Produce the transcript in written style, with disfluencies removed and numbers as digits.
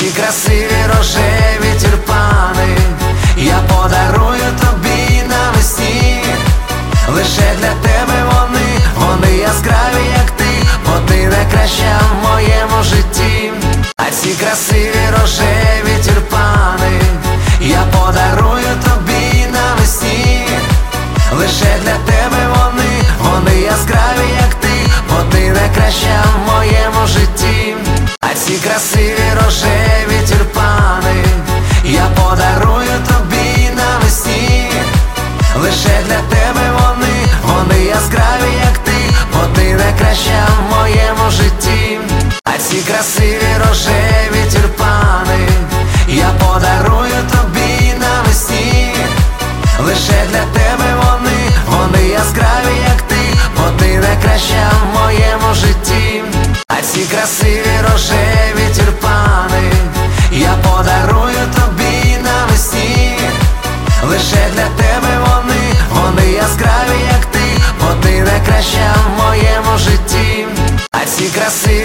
ці красиві рожеві тюльпани я подарую тобі навесні. Лише для тебе вони яскраві, як ти, бо ти найкраща в моєму житті. А ці красиві рожеві тюльпани я подарую тобі навесні. Лише для тебе вони яскраві, як ти, бо ти найкраща в моєму житті. А ці красиві рожеві тюльпани я подарую тобі навесні. Лише для тебе вони яскраві, як ти, бо ти найкраща в моєму житті. А ці красиві рожеві тюльпани я подарую тобі навесні. Лише для тебе вони яскраві, як ти, бо ти найкраща в моєму житті. А ці красиві рожеві тюльпани я подарую тобі навесні. Лише для тебе вони яскраві, як ти, бо ти найкраща в моєму житті. А ці красиві